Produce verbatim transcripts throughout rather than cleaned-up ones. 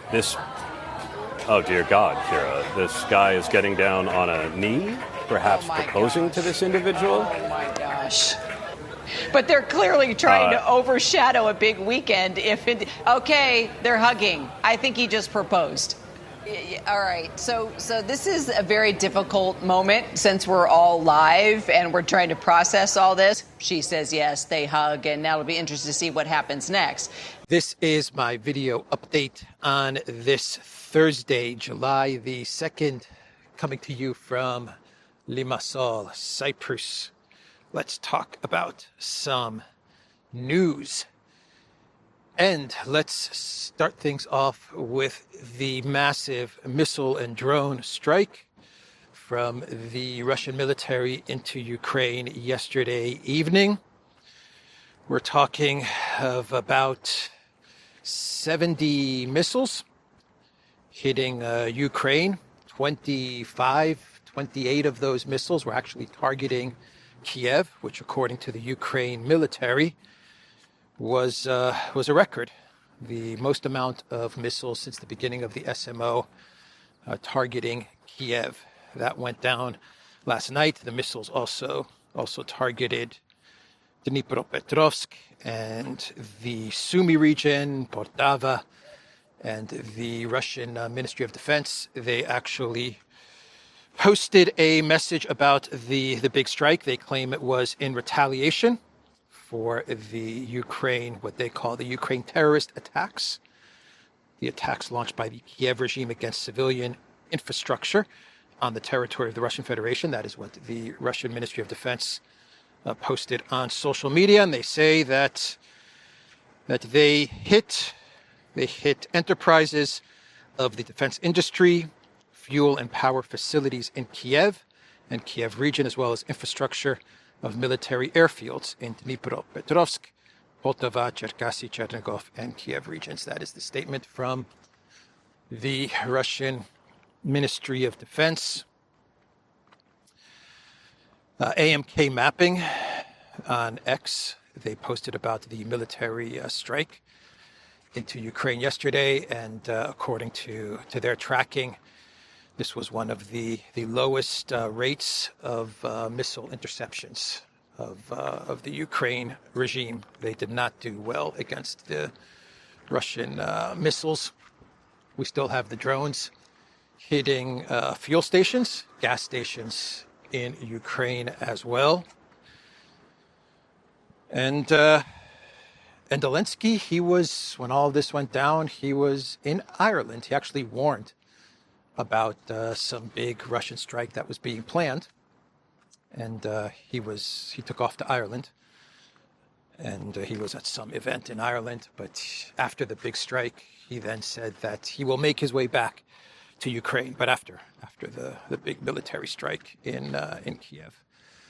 This, oh dear God, Kira, this guy is getting down on a knee, perhaps oh proposing gosh. to this individual. Oh my gosh. But they're clearly trying uh, to overshadow a big weekend. If it, okay, they're hugging. I think he just proposed. All right. So so this is a very difficult moment since we're all live and we're trying to process all this. She says yes, they hug, and now it'll be interesting to see what happens next. This is my video update on this Thursday, July the second, coming to you from Limassol, Cyprus. Let's talk about some news. And let's start things off with the massive missile and drone strike from the Russian military into Ukraine yesterday evening. We're talking of about seventy missiles hitting uh, Ukraine. twenty-five, twenty-eight of those missiles were actually targeting Kiev, which according to the Ukraine military was uh, was a record, the most amount of missiles since the beginning of the S M O uh, targeting Kiev. That went down last night. The missiles also also targeted Dnipropetrovsk and the Sumy region, Poltava, and the Russian uh, Ministry of Defense. They actually posted a message about the, the big strike. They claim it was in retaliation for the Ukraine, what they call the Ukraine terrorist attacks, the attacks launched by the Kiev regime against civilian infrastructure on the territory of the Russian Federation. That is what the Russian Ministry of Defense uh, posted on social media, and they say that that they hit they hit enterprises of the defense industry, fuel and power facilities in Kiev and Kiev region, as well as infrastructure of military airfields in Dnipropetrovsk, Poltava, Cherkasy, Chernigov, and Kiev regions. That is the statement from the Russian Ministry of Defense. Uh, A M K Mapping on X, they posted about the military uh, strike into Ukraine yesterday, and uh, according to, to their tracking, this was one of the, the lowest uh, rates of uh, missile interceptions of uh, of the Ukraine regime. They did not do well against the Russian uh, missiles. We still have the drones hitting uh, fuel stations, gas stations in Ukraine as well. And uh, and Zelensky, he was, when all this went down, he was in Ireland. He actually warned about uh, some big Russian strike that was being planned, and uh, he was he took off to Ireland, and uh, he was at some event in Ireland. But after the big strike, he then said that he will make his way back to Ukraine, but after after the, the big military strike in uh, in Kiev.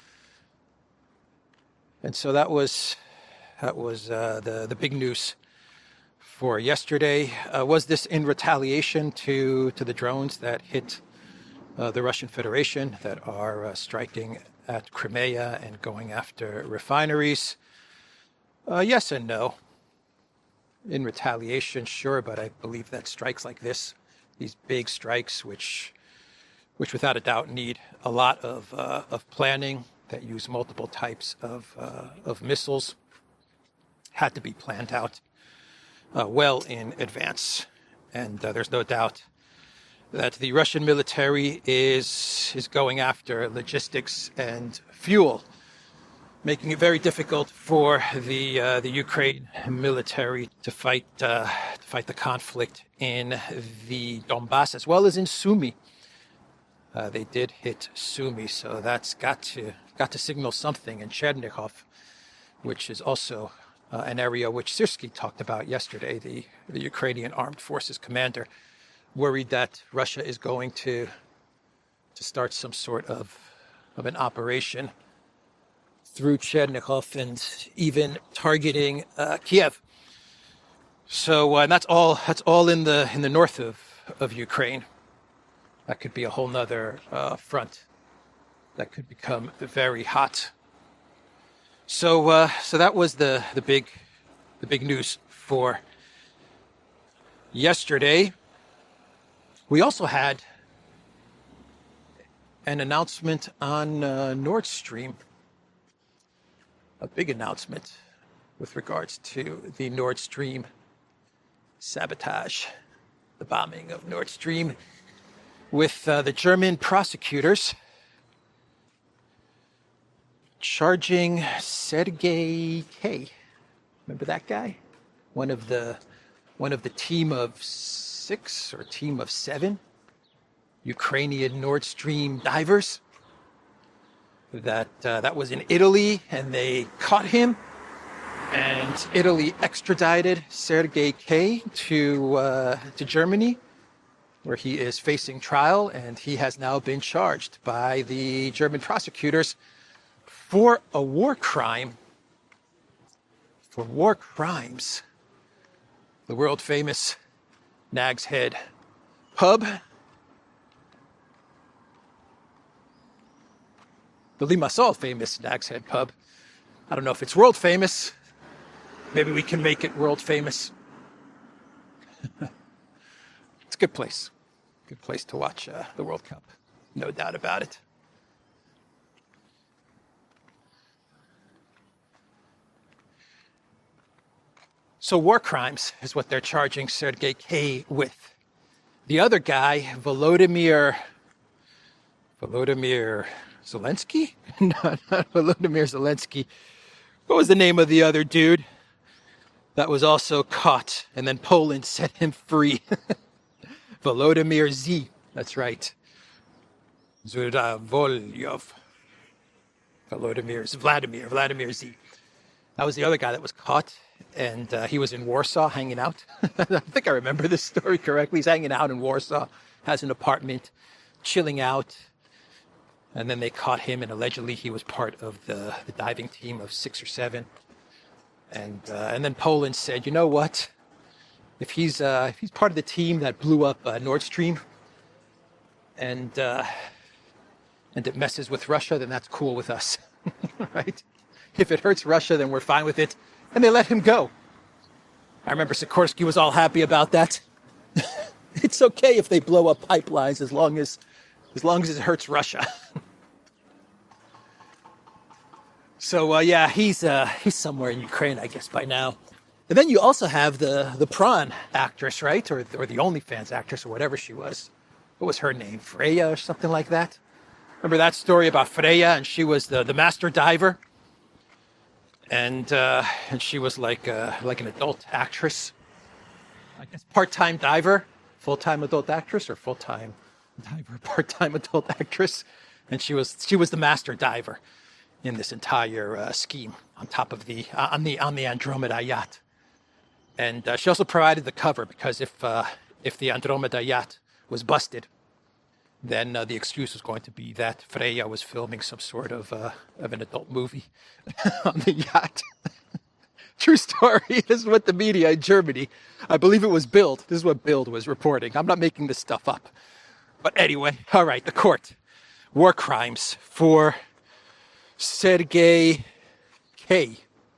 And so that was that was uh, the the big news for yesterday. Uh, was this in retaliation to, to the drones that hit uh, the Russian Federation that are uh, striking at Crimea and going after refineries? Uh, yes and no. In retaliation, sure, but I believe that strikes like this, these big strikes, which which without a doubt need a lot of uh, of planning, that use multiple types of uh, of missiles, had to be planned out Uh, well in advance. And uh, there's no doubt that the Russian military is is going after logistics and fuel, making it very difficult for the uh, the Ukraine military to fight uh, to fight the conflict in the Donbass as well as in Sumy. Uh, they did hit Sumy, so that's got to got to signal something. In Chernigov, which is also Uh, an area which Syrskyi talked about yesterday, the, the Ukrainian Armed Forces commander, worried that Russia is going to to start some sort of, of an operation through Chernigov and even targeting uh, Kiev. So uh, and that's all that's all in the in the north of, of Ukraine. That could be a whole nother uh, front that could become very hot. So, uh, so that was the, the big, the big news for yesterday. We also had an announcement on uh, Nord Stream, a big announcement with regards to the Nord Stream sabotage, the bombing of Nord Stream, with uh, the German prosecutors charging Sergei K. Remember that guy? One of the one of the team of six or team of seven Ukrainian Nord Stream divers. That uh, that was in Italy, and they caught him, and Italy extradited Sergei K to uh, to Germany, where he is facing trial, and he has now been charged by the German prosecutors for a war crime. For war crimes. The world famous Nag's Head pub. The Limassol famous Nag's Head pub. I don't know if it's world famous. Maybe we can make it world famous. It's a good place. Good place to watch uh, the World Cup. No doubt about it. So war crimes is what they're charging Sergei K with. The other guy, Volodymyr, Volodymyr Zelensky? No, not Volodymyr Zelensky. What was the name of the other dude that was also caught and then Poland set him free? Volodymyr Z. That's right. Zuravolyov. Volodymyr, Vladimir, Vladimir Z. That was the other guy that was caught. And uh, he was in Warsaw hanging out. I think I remember this story correctly. He's hanging out in Warsaw, has an apartment, chilling out. And then they caught him, and allegedly he was part of the, the diving team of six or seven. And uh, and then Poland said, you know what? If he's uh, if he's part of the team that blew up uh, Nord Stream, and uh, and it messes with Russia, then that's cool with us, right? If it hurts Russia, then we're fine with it. And they let him go. I remember Sikorsky was all happy about that. It's okay if they blow up pipelines as long as as long as it hurts Russia. So uh, yeah, he's uh, he's somewhere in Ukraine, I guess, by now. And then you also have the the prawn actress, right, or or the OnlyFans actress, or whatever she was. What was her name? Freya or something like that. Remember that story about Freya, and she was the the master diver. And uh, and she was like uh, like an adult actress, I guess part-time diver, full-time adult actress, or full-time diver, part-time adult actress, and she was she was the master diver in this entire uh, scheme on top of the uh, on the on the Andromeda yacht. And uh, she also provided the cover, because if uh, if the Andromeda yacht was busted, then uh, the excuse was going to be that Freya was filming some sort of uh, of an adult movie on the yacht. True story. This is what the media in Germany, I believe it was Bild. This is what Bild was reporting. I'm not making this stuff up. But anyway, all right, the court. War crimes for Sergei K.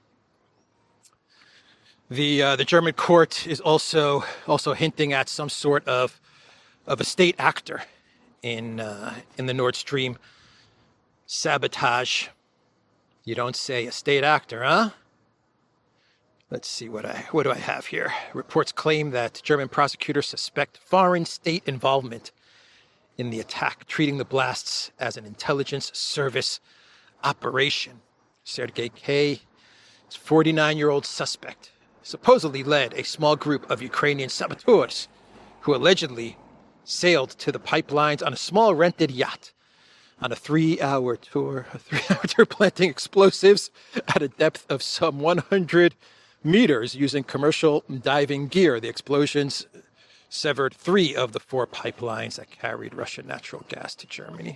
The uh, the German court is also also hinting at some sort of of a state actor in uh, in the Nord Stream sabotage. You don't say, a state actor, huh? Let's see what I what do I have here. Reports claim that German prosecutors suspect foreign state involvement in the attack, treating the blasts as an intelligence service operation. Sergei K, is a forty-nine-year-old suspect, supposedly led a small group of Ukrainian saboteurs who allegedly sailed to the pipelines on a small rented yacht on a three-hour tour, a three-hour tour planting explosives at a depth of some one hundred meters using commercial diving gear. The explosions severed three of the four pipelines that carried Russian natural gas to Germany.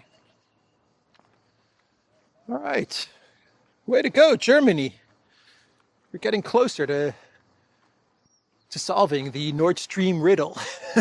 All right. Way to go, Germany. We're getting closer to, to solving the Nord Stream riddle.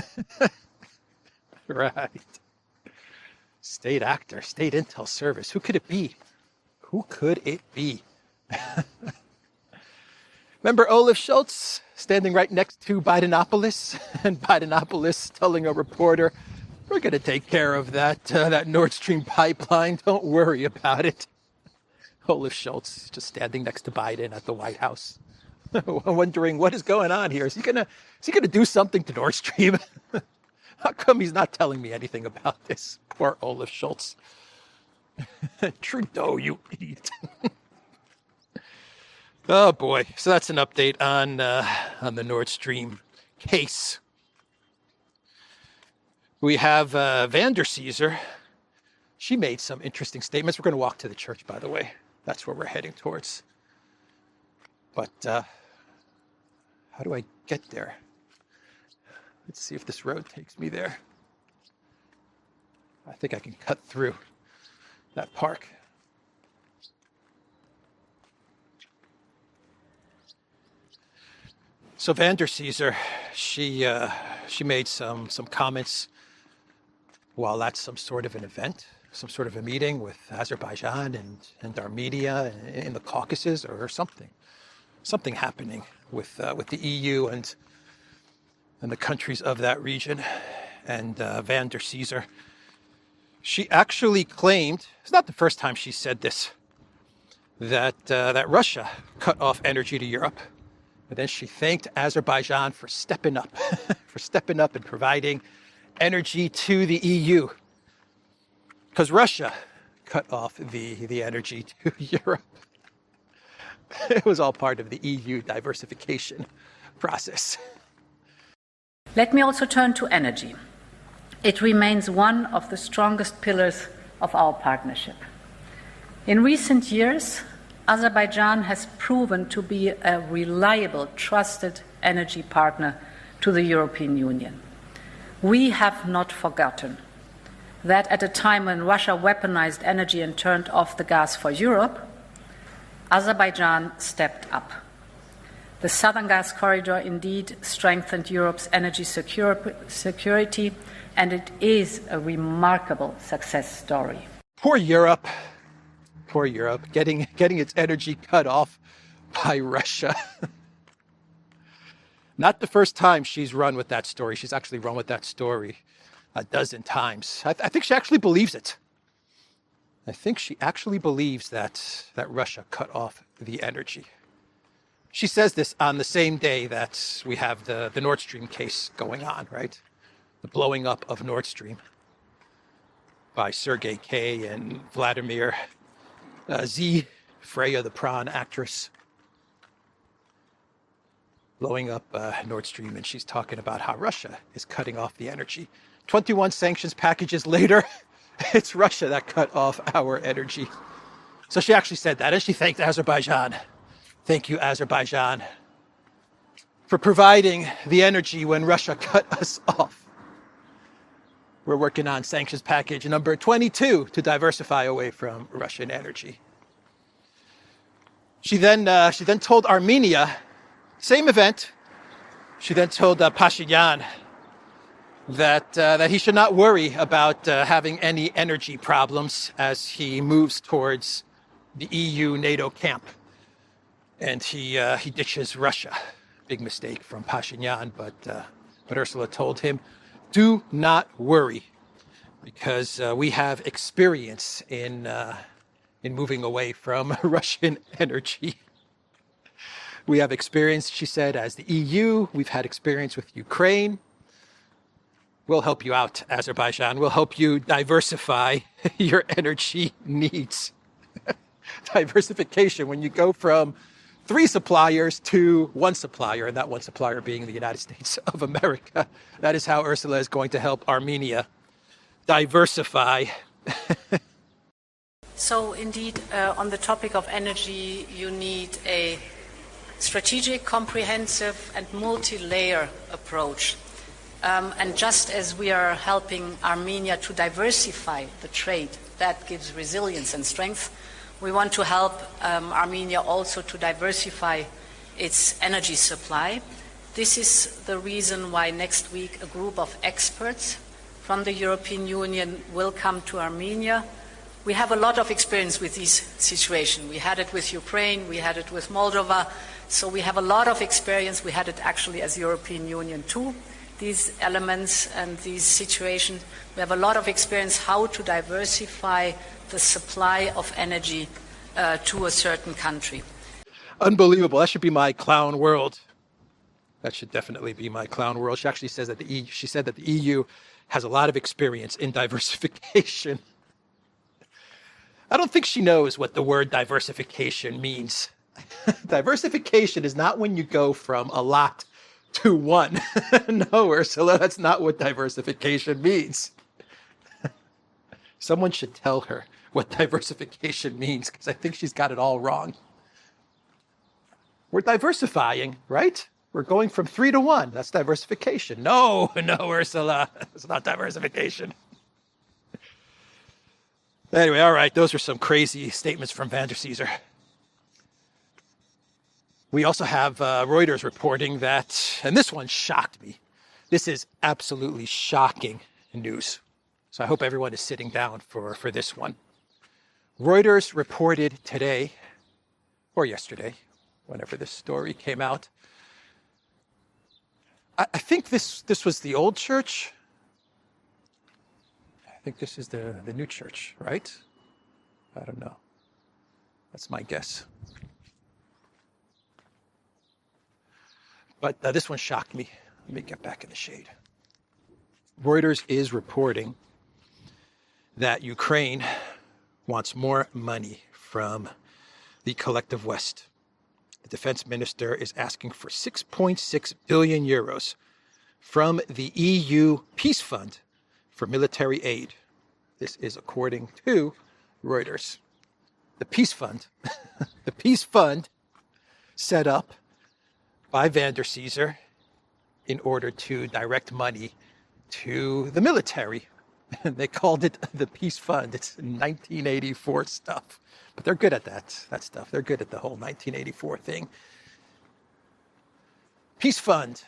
Right. State actor, state intel service. Who could it be? Who could it be? Remember Olaf Scholz? standing right next to Bidenopolis, and Bidenopolis telling a reporter, we're going to take care of that, uh, that Nord Stream pipeline. Don't worry about it. Olaf Scholz just standing next to Biden at the White House, wondering what is going on here. Is he going to is he going to do something to Nord Stream? How come he's not telling me anything about this? Poor Olaf Scholz. Trudeau, you idiot. Oh boy! So that's an update on uh, on the Nord Stream case. We have uh, Van der Caesar. She made some interesting statements. We're going to walk to the church, by the way. That's where we're heading towards. But uh, how do I get there? Let's see if this road takes me there. I think I can cut through that park. So Van der Caesar, she uh, she made some some comments while at some sort of an event, some sort of a meeting with Azerbaijan and, and Armenia in the Caucasus or something, something happening with uh, with the E U and and the countries of that region. And uh, Van der Caesar, she actually claimed, it's not the first time she said this, that uh, that Russia cut off energy to Europe. But then she thanked Azerbaijan for stepping up, for stepping up and providing energy to the E U. Because Russia cut off the, the energy to Europe. It was all part of the E U diversification process. Let me also turn to energy. It remains one of the strongest pillars of our partnership. In recent years, Azerbaijan has proven to be a reliable, trusted energy partner to the European Union. We have not forgotten that at a time when Russia weaponized energy and turned off the gas for Europe, Azerbaijan stepped up. The Southern Gas Corridor indeed strengthened Europe's energy secure, security, and it is a remarkable success story. Poor Europe. Poor Europe, getting getting its energy cut off by Russia. Not the first time she's run with that story. She's actually run with that story a dozen times. I, th- I think she actually believes it. I think she actually believes that, that Russia cut off the energy. She says this on the same day that we have the, the Nord Stream case going on, right? The blowing up of Nord Stream by Sergei K. and Vladimir Uh, Z, Freya the prawn actress, blowing up uh, Nord Stream, and she's talking about how Russia is cutting off the energy. twenty-one sanctions packages later, it's Russia that cut off our energy. So she actually said that, and she thanked Azerbaijan. Thank you, Azerbaijan, for providing the energy when Russia cut us off. We're working on sanctions package number twenty-two to diversify away from Russian energy. She then uh, she then told Armenia, same event. She then told uh, Pashinyan that uh, that he should not worry about uh, having any energy problems as he moves towards the E U NATO camp, and he uh, he ditches Russia. Big mistake from Pashinyan, but uh, but Ursula told him, do not worry, because uh, we have experience in uh, in moving away from Russian energy. We have experience, she said, as the E U. We've had experience with Ukraine. We'll help you out, Azerbaijan. We'll help you diversify your energy needs. Diversification, when you go from three suppliers to one supplier, and that one supplier being the United States of America. That is how Ursula is going to help Armenia diversify. So indeed, uh, on the topic of energy, you need a strategic, comprehensive and multi-layer approach. Um, and just as we are helping Armenia to diversify the trade, that gives resilience and strength, we want to help um, Armenia also to diversify its energy supply. This is the reason why next week a group of experts from the European Union will come to Armenia We have a lot of experience with this situation. We had it with Ukraine, we had it with Moldova, so we have a lot of experience. We had it actually as European Union too, these elements and these situations. We have a lot of experience how to diversify the supply of energy uh, to a certain country. Unbelievable. That should be my clown world. That should definitely be my clown world. She actually says that the E U, she said that the E U has a lot of experience in diversification. I don't think she knows what the word diversification means. Diversification is not when you go from a lot to one. No, Ursula, that's not what diversification means. Someone should tell her what diversification means, because I think she's got it all wrong. We're diversifying, right? We're going from three to one. That's diversification. No, no, Ursula, it's not diversification. Anyway, all right, those are some crazy statements from van der Caesar. We also have uh, Reuters reporting that, and this one shocked me. This is absolutely shocking news. So I hope everyone is sitting down for, for this one. Reuters reported today, or yesterday, whenever this story came out. I, I think this, this was the old church. I think this is the, the new church, right? I don't know. That's my guess. But uh, this one shocked me. Let me get back in the shade. Reuters is reporting that Ukraine wants more money from the collective West. The defense minister is asking for six point six billion euros from the E U Peace Fund for military aid. This is according to Reuters. The Peace Fund, the Peace Fund set up by van der Caesar in order to direct money to the military. They called it the Peace Fund. It's nineteen eighty-four stuff. But they're good at that, that stuff. They're good at the whole nineteen eighty-four thing. Peace Fund.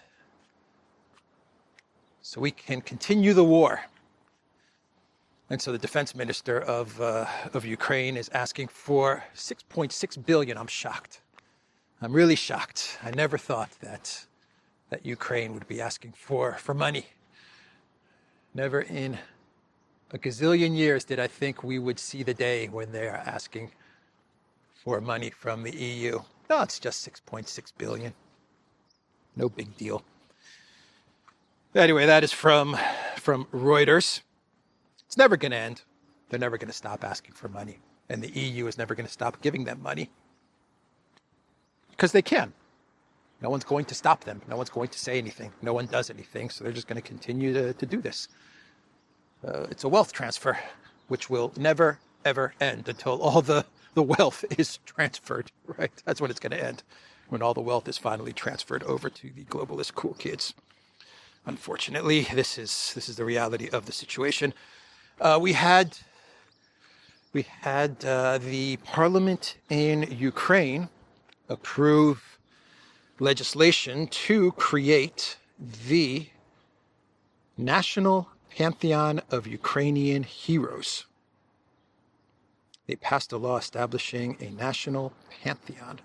So we can continue the war. And so the defense minister of uh, of Ukraine is asking for six point six billion. I'm shocked. I'm really shocked. I never thought that that Ukraine would be asking for for money. Never in a gazillion years did I think we would see the day when they are asking for money from the E U. No, it's just six point six billion. No big deal. Anyway, that is from from Reuters. It's never going to end. They're never going to stop asking for money. And the E U is never going to stop giving them money. Because they can. No one's going to stop them. No one's going to say anything. No one does anything. So they're just going to continue to, to do this. Uh, it's a wealth transfer, which will never, ever end until all the, the wealth is transferred, right? That's when it's going to end, when all the wealth is finally transferred over to the globalist cool kids. Unfortunately, this is this is the reality of the situation. Uh, we had we had uh, the parliament in Ukraine approve legislation to create the National Pantheon of Ukrainian Heroes. They passed a law establishing a national pantheon.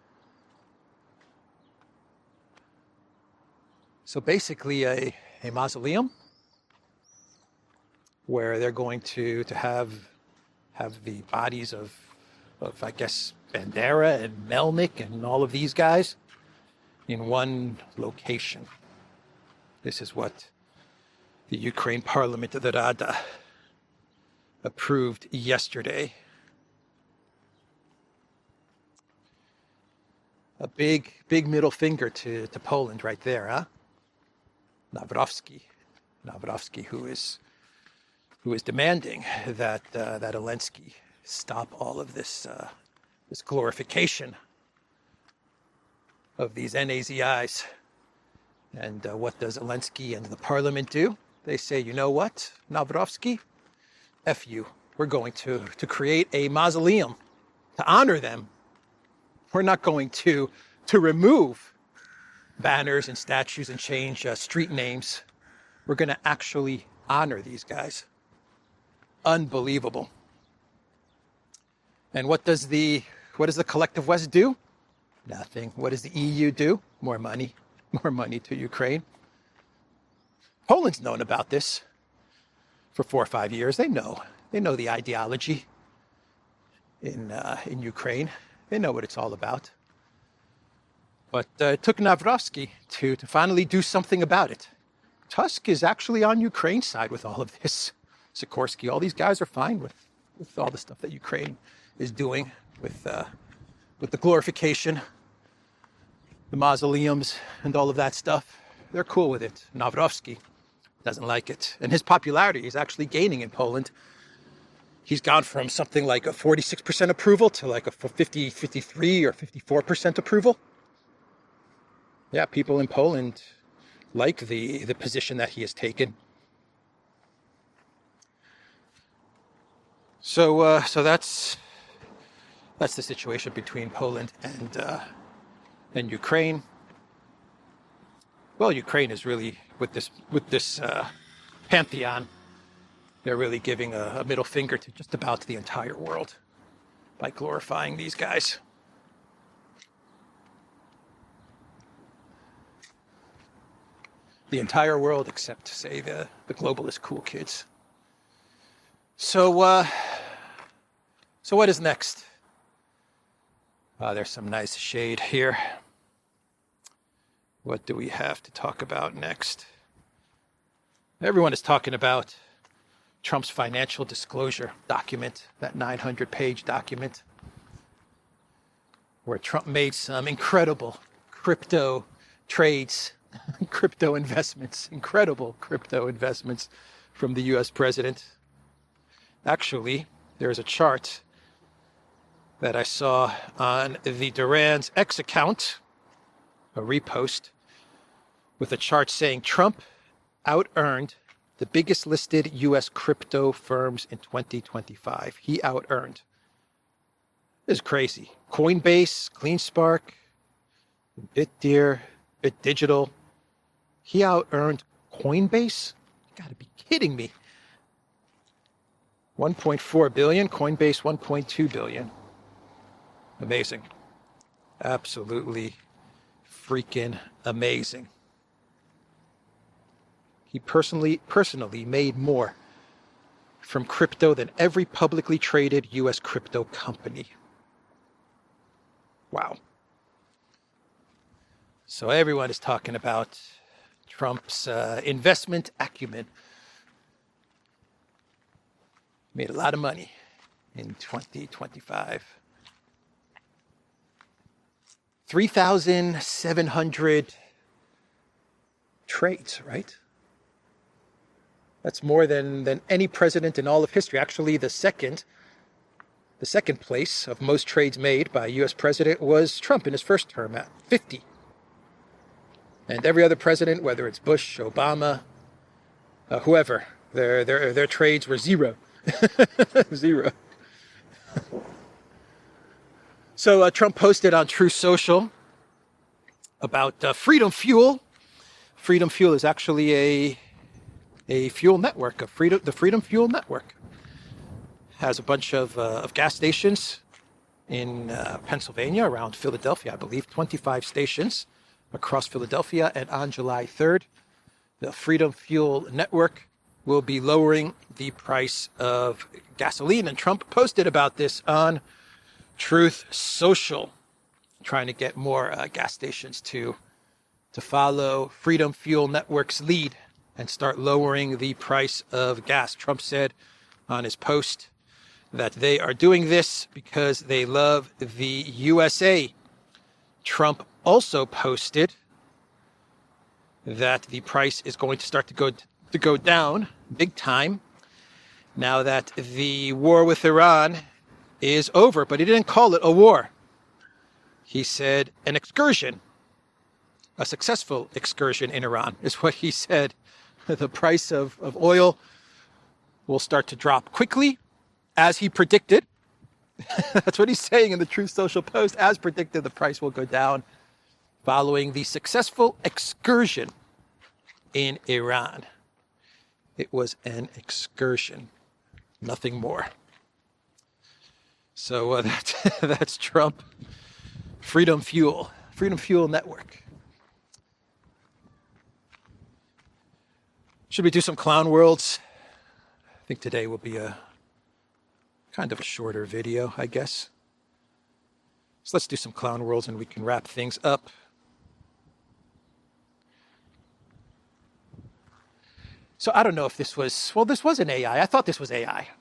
So basically a, a mausoleum where they're going to, to have have the bodies of, of, I guess, Bandera and Melnik and all of these guys in one location. This is what the Ukraine Parliament, the Rada, approved yesterday. A big, big middle finger to, to Poland right there, huh? Nawrocki, Nawrocki, who is who is demanding that uh, that Zelensky stop all of this uh, this glorification of these N A Z Is. And uh, what does Zelensky and the parliament do? They say, you know what, Nawrocki, F you. We're going to, to create a mausoleum to honor them. We're not going to, to remove banners and statues and change uh, street names. We're going to actually honor these guys. Unbelievable. And what does the what does the collective West do? Nothing. What does the E U do? More money. More money to Ukraine. Poland's known about this for four or five years. They know. They know the ideology in uh, in Ukraine. They know what it's all about. But uh, it took Nawrocki to, to finally do something about it. Tusk is actually on Ukraine's side with all of this. Sikorsky, all these guys are fine with, with all the stuff that Ukraine is doing with uh, with the glorification, the mausoleums, and all of that stuff. They're cool with it. Nawrocki doesn't like it. And his popularity is actually gaining in Poland. He's gone from something like a forty-six percent approval to like a fifty, fifty-three or fifty-four percent approval. Yeah, people in Poland like the, the position that he has taken. So, uh, so that's that's the situation between Poland and uh, and Ukraine. Well, Ukraine is really with this with this uh, pantheon. They're really giving a, a middle finger to just about the entire world by glorifying these guys. The entire world except, say, the, the globalist cool kids. So, uh, so what is next? Uh, there's some nice shade here. What do we have to talk about next? Everyone is talking about Trump's financial disclosure document, that nine hundred page document, where Trump made some incredible crypto trades, crypto investments, incredible crypto investments from the U S president. Actually, there's a chart that I saw on the Duran's X account, a repost, with a chart saying Trump out-earned the biggest listed U S crypto firms in twenty twenty-five. He out-earned. This is crazy. Coinbase, CleanSpark, BitDeer, BitDigital. He out-earned Coinbase? You gotta be kidding me. one point four billion, Coinbase one point two billion. Amazing. Absolutely freaking amazing. He personally personally made more from crypto than every publicly traded U S crypto company. Wow. So everyone is talking about Trump's uh, investment acumen. Made a lot of money in twenty twenty-five. three thousand seven hundred trades, right? That's more than, than any president in all of history. Actually, the second, the second place of most trades made by a U S president was Trump in his first term at fifty. And every other president, whether it's Bush, Obama, uh, whoever, their, their, their trades were zero. Zero. So uh, Trump posted on Truth Social about uh, Freedom Fuel. Freedom Fuel is actually a a fuel network, a freedom, the Freedom Fuel Network. Has a bunch of, uh, of gas stations in uh, Pennsylvania, around Philadelphia, I believe, twenty-five stations across Philadelphia. And on July third, the Freedom Fuel Network will be lowering the price of gasoline. And Trump posted about this on Truth Social, trying to get more uh, gas stations to, to follow Freedom Fuel Network's lead and start lowering the price of gas. Trump said on his post that they are doing this because they love the U S A. Trump also posted that the price is going to start to go to go down big time now that the war with Iran is over. But he didn't call it a war. He said an excursion, a successful excursion in Iran is what he said. The price of, of oil will start to drop quickly, as he predicted. That's what he's saying in the Truth Social post. As predicted, the price will go down following the successful excursion in Iran. It was an excursion, nothing more. So uh, that's, that's Trump. Freedom Fuel. Freedom Fuel Network. Should we do some clown worlds? I think today will be a kind of a shorter video, I guess. So let's do some clown worlds and we can wrap things up. So I don't know if this was, well, this was an A I. I thought this was A I.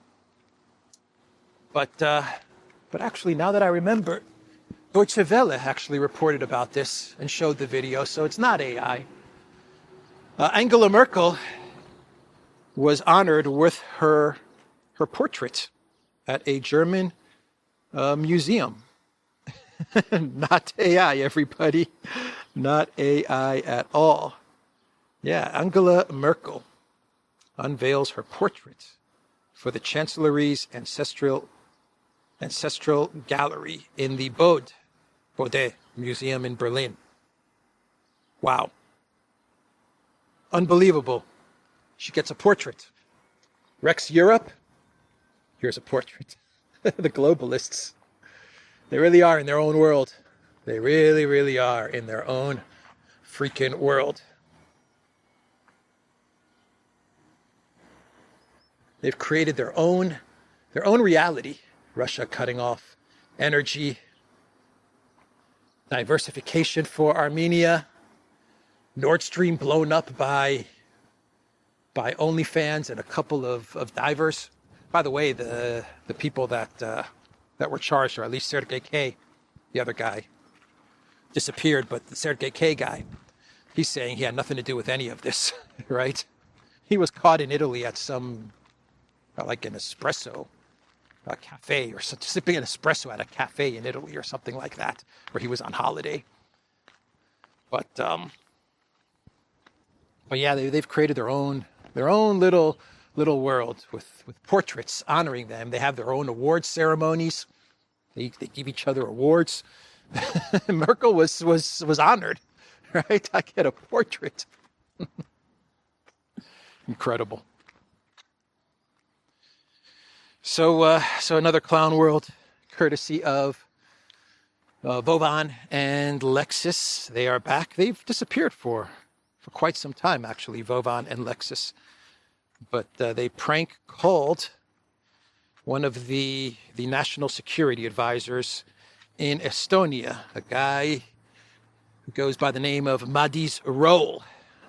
But, uh, but actually, now that I remember, Deutsche Welle actually reported about this and showed the video, so it's not A I. Uh, Angela Merkel was honored with her, her portrait at a German uh, museum. Not A I, everybody. Not A I at all. Yeah, Angela Merkel unveils her portrait for the Chancellery's ancestral ancestral gallery in the Bode, Bode Museum in Berlin. Wow. Unbelievable. She gets a portrait. Rex Europe, here's a portrait. The globalists, they really are in their own world. They really, really are in their own freaking world. They've created their own, their own reality. Russia cutting off energy, diversification for Armenia, Nord Stream blown up by, by OnlyFans and a couple of, of divers. By the way, the the people that uh, that were charged, or at least Sergei K, the other guy, disappeared, but the Sergei K guy, he's saying he had nothing to do with any of this, right? He was caught in Italy at some, like an espresso a cafe, or sipping an espresso at a cafe in Italy or something like that, where he was on holiday. But um, but yeah, they, they've created their own their own little little world with, with portraits honoring them. They have their own award ceremonies. They they give each other awards. Merkel was was was honored, right? I get a portrait. Incredible. So, uh, so another clown world, courtesy of uh, Vovan and Lexus. They are back. They've disappeared for for quite some time, actually, Vovan and Lexus. But uh, they prank called one of the the national security advisors in Estonia, a guy who goes by the name of Madis Roll.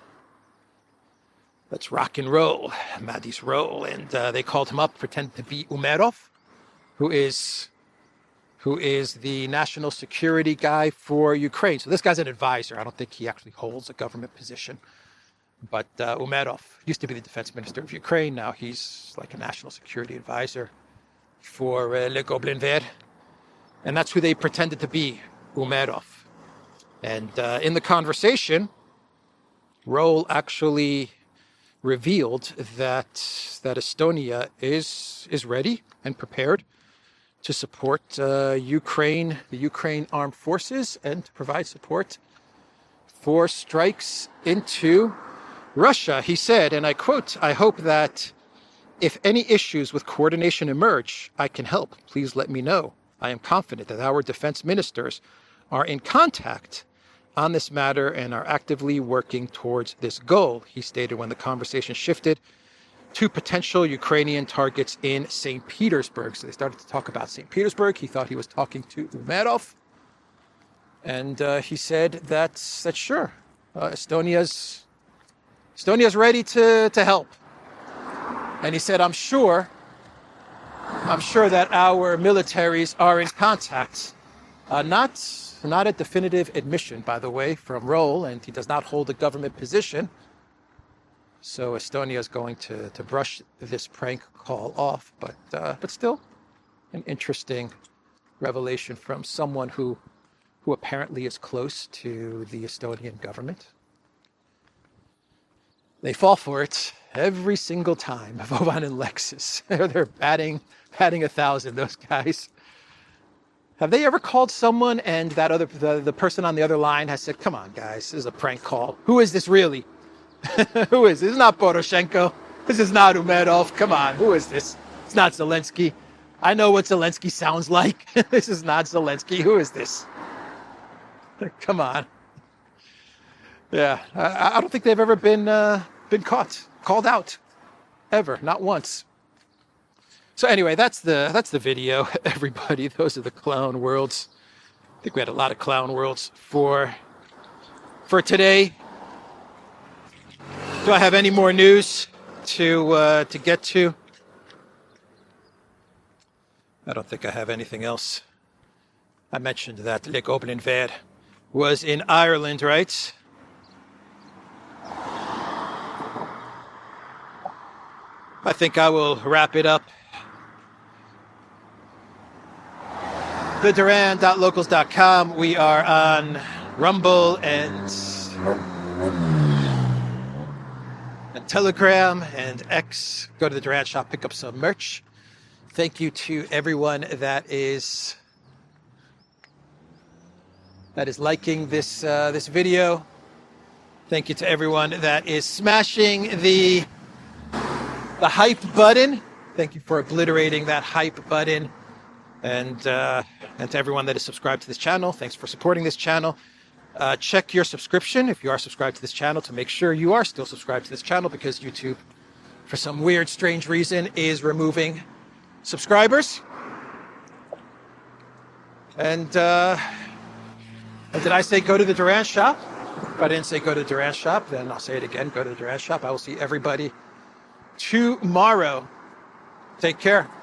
Let's rock and roll, Madis Roll. And uh, they called him up, pretended to be Umerov, who is who is the national security guy for Ukraine. So this guy's an advisor. I don't think he actually holds a government position. But uh, Umerov used to be the defense minister of Ukraine. Now he's like a national security advisor for uh, Le Gobelin Vert. And that's who they pretended to be, Umerov. And uh, in the conversation, Roll actually revealed that that Estonia is is ready and prepared to support uh, Ukraine, the Ukraine armed forces, and to provide support for strikes into Russia. He said, and I quote, "I hope that if any issues with coordination emerge, I can help. Please let me know. I am confident that our defense ministers are in contact on this matter and are actively working towards this goal," he stated when the conversation shifted to potential Ukrainian targets in Saint Petersburg. So they started to talk about Saint Petersburg. He thought he was talking to Umerov. And uh, he said that, that's sure, uh, Estonia's, Estonia's ready to, to help. And he said, I'm sure, I'm sure that our militaries are in contact. Uh, not... Not a definitive admission, by the way, from Roll, and he does not hold a government position. So Estonia is going to, to brush this prank call off, but uh, but still an interesting revelation from someone who who apparently is close to the Estonian government. They fall for it every single time. Vovan and Lexus, they're batting batting a thousand. Those guys. Have they ever called someone and that other the, the person on the other line has said, come on, guys, this is a prank call. Who is this really? Who is this? This is not Poroshenko. This is not Umerov. Come on, who is this? It's not Zelensky. I know what Zelensky sounds like. This is not Zelensky. Who is this? Come on. Yeah, I, I don't think they've ever been uh, been caught, called out, ever, not once. So anyway, that's the that's the video, everybody. Those are the clown worlds. I think we had a lot of clown worlds for for today. Do I have any more news to uh, to get to? I don't think I have anything else. I mentioned that Lik Obenenved was in Ireland, right? I think I will wrap it up. the duran dot locals dot com. We are on Rumble and, and Telegram and X. Go to the Duran shop, pick up some merch. Thank you to everyone that is that is liking this uh, this video. Thank you to everyone that is smashing the the hype button. Thank you for obliterating that hype button. And uh, and to everyone that is subscribed to this channel, thanks for supporting this channel. Uh, check your subscription if you are subscribed to this channel to make sure you are still subscribed to this channel, because YouTube, for some weird, strange reason, is removing subscribers. And, uh, and did I say go to the Duran shop? If I didn't say go to the Duran shop, then I'll say it again. Go to the Duran shop. I will see everybody tomorrow. Take care.